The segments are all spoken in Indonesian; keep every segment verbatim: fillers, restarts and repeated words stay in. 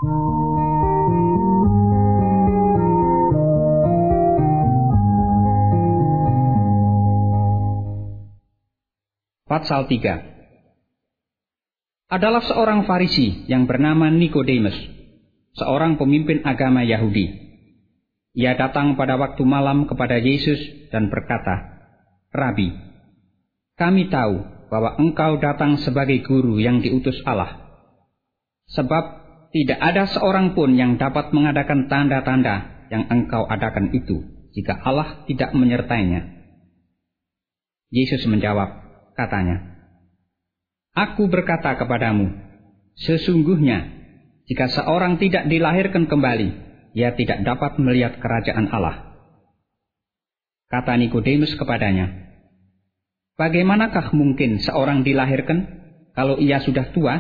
Pasal tiga. Adalah seorang Farisi yang bernama Nikodemus, seorang pemimpin agama Yahudi. Ia datang pada waktu malam kepada Yesus dan berkata, "Rabi, kami tahu bahwa engkau datang sebagai guru yang diutus Allah. Sebab tidak ada seorang pun yang dapat mengadakan tanda-tanda yang engkau adakan itu jika Allah tidak menyertainya." Yesus menjawab, katanya, "Aku berkata kepadamu, sesungguhnya jika seorang tidak dilahirkan kembali, ia tidak dapat melihat kerajaan Allah." Kata Nikodemus kepadanya, "Bagaimanakah mungkin seorang dilahirkan kalau ia sudah tua?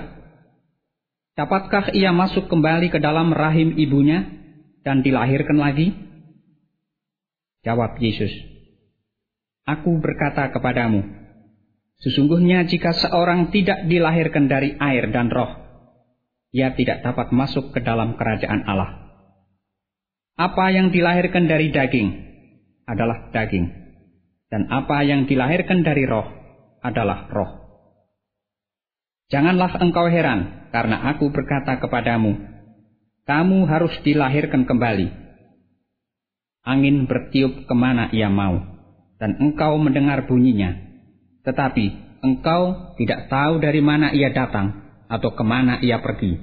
Dapatkah ia masuk kembali ke dalam rahim ibunya dan dilahirkan lagi?" Jawab Yesus, "Aku berkata kepadamu, sesungguhnya jika seorang tidak dilahirkan dari air dan roh, ia tidak dapat masuk ke dalam kerajaan Allah. Apa yang dilahirkan dari daging adalah daging, dan apa yang dilahirkan dari roh adalah roh. Janganlah engkau heran karena aku berkata kepadamu, kamu harus dilahirkan kembali. Angin bertiup kemana ia mau, dan engkau mendengar bunyinya, tetapi engkau tidak tahu dari mana ia datang atau kemana ia pergi.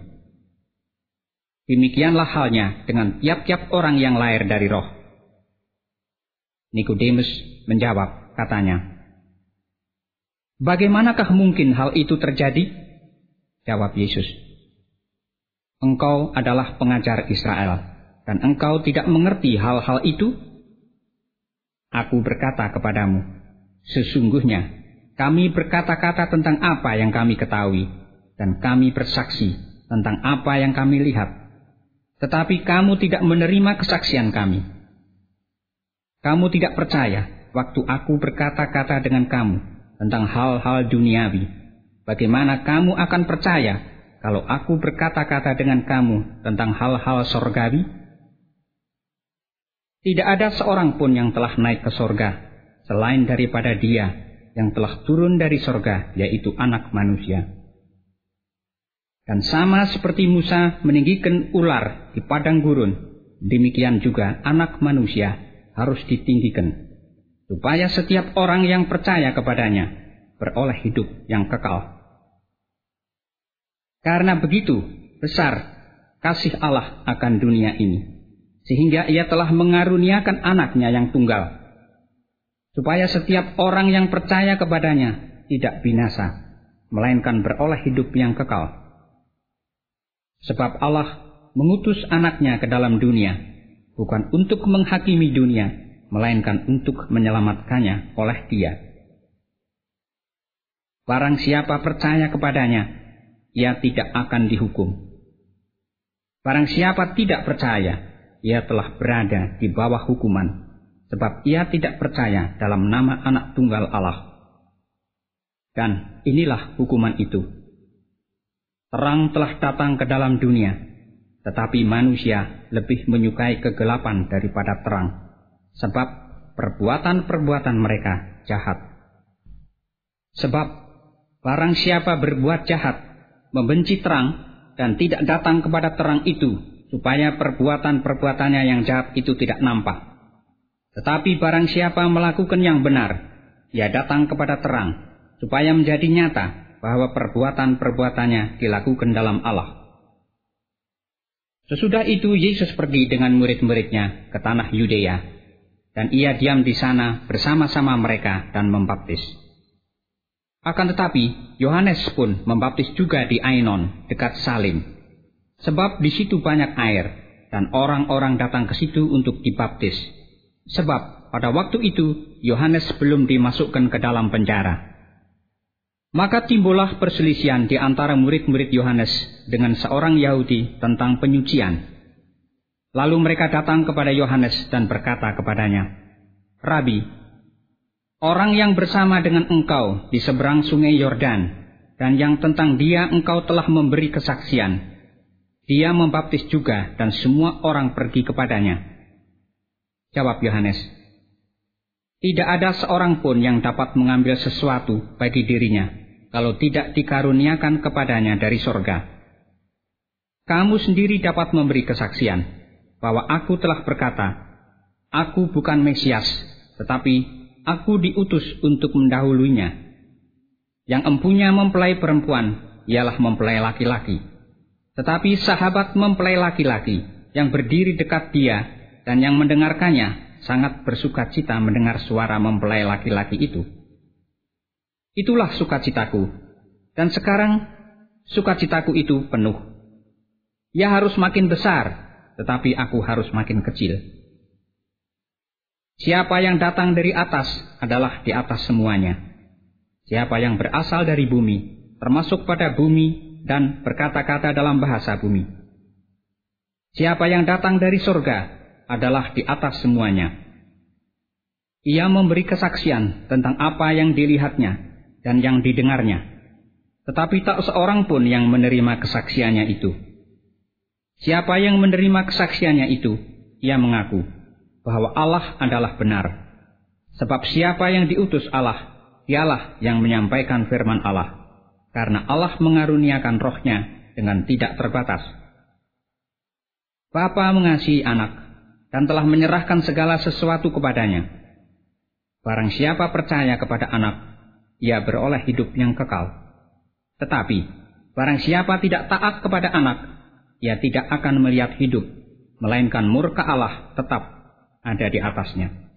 Demikianlah halnya dengan tiap-tiap orang yang lahir dari roh." Nikodemus menjawab, katanya, "Bagaimanakah mungkin hal itu terjadi?" Jawab Yesus, "Engkau adalah pengajar Israel, dan engkau tidak mengerti hal-hal itu? Aku berkata kepadamu, sesungguhnya kami berkata-kata tentang apa yang kami ketahui, dan kami bersaksi tentang apa yang kami lihat. Tetapi kamu tidak menerima kesaksian kami. Kamu tidak percaya waktu aku berkata-kata dengan kamu tentang hal-hal duniawi. Bagaimana kamu akan percaya kalau aku berkata-kata dengan kamu tentang hal-hal sorgawi? Tidak ada seorang pun yang telah naik ke sorga selain daripada Dia yang telah turun dari sorga, yaitu Anak Manusia. Dan sama seperti Musa meninggikan ular di padang gurun, demikian juga Anak Manusia harus ditinggikan, supaya setiap orang yang percaya kepadanya beroleh hidup yang kekal. Karena begitu besar kasih Allah akan dunia ini, sehingga Ia telah mengaruniakan anaknya yang tunggal, supaya setiap orang yang percaya kepadanya tidak binasa, melainkan beroleh hidup yang kekal. Sebab Allah mengutus anaknya ke dalam dunia, bukan untuk menghakimi dunia, melainkan untuk menyelamatkannya oleh Dia. Barang siapa percaya kepadanya, ia tidak akan dihukum. Barang siapa tidak percaya, ia telah berada di bawah hukuman, sebab ia tidak percaya dalam nama Anak Tunggal Allah. Dan inilah hukuman itu. Terang telah datang ke dalam dunia, tetapi manusia lebih menyukai kegelapan daripada terang, sebab perbuatan-perbuatan mereka jahat. Sebab barang siapa berbuat jahat, membenci terang, dan tidak datang kepada terang itu, supaya perbuatan-perbuatannya yang jahat itu tidak nampak. Tetapi barang siapa melakukan yang benar, ia datang kepada terang, supaya menjadi nyata bahwa perbuatan-perbuatannya dilakukan dalam Allah. Sesudah itu Yesus pergi dengan murid-muridnya ke tanah Yudea, dan ia diam di sana bersama-sama mereka dan membaptis. Akan tetapi Yohanes pun membaptis juga di Ainon dekat Salim, sebab di situ banyak air, dan orang-orang datang ke situ untuk dibaptis. Sebab pada waktu itu Yohanes belum dimasukkan ke dalam penjara. Maka timbullah perselisihan di antara murid-murid Yohanes dengan seorang Yahudi tentang penyucian. Lalu mereka datang kepada Yohanes dan berkata kepadanya, "Rabi, orang yang bersama dengan engkau di seberang sungai Yordan, dan yang tentang dia engkau telah memberi kesaksian, Dia membaptis juga dan semua orang pergi kepadanya. Jawab Yohanes, tidak ada seorang pun yang dapat mengambil sesuatu bagi dirinya kalau tidak dikaruniakan kepadanya dari sorga. Kamu sendiri dapat memberi kesaksian bahwa aku telah berkata, aku bukan Mesias, tetapi aku diutus untuk mendahulunya. Yang empunya mempelai perempuan, ialah mempelai laki-laki. Tetapi sahabat mempelai laki-laki yang berdiri dekat dia dan yang mendengarkannya sangat bersuka cita mendengar suara mempelai laki-laki itu. Itulah sukacitaku, dan sekarang sukacitaku itu penuh. Ia harus makin besar, tetapi aku harus makin kecil. Siapa yang datang dari atas adalah di atas semuanya. Siapa yang berasal dari bumi, termasuk pada bumi dan berkata-kata dalam bahasa bumi. Siapa yang datang dari surga adalah di atas semuanya. Ia memberi kesaksian tentang apa yang dilihatnya dan yang didengarnya, tetapi tak seorang pun yang menerima kesaksiannya itu. Siapa yang menerima kesaksiannya itu, ia mengaku bahwa Allah adalah benar. Sebab siapa yang diutus Allah, dialah yang menyampaikan firman Allah. Karena Allah mengaruniakan rohnya dengan tidak terbatas. Bapa mengasihi anak dan telah menyerahkan segala sesuatu kepadanya. Barang siapa percaya kepada anak, ia beroleh hidup yang kekal. Tetapi barang siapa tidak taat kepada anak, ia tidak akan melihat hidup, melainkan murka Allah tetap ada di atasnya.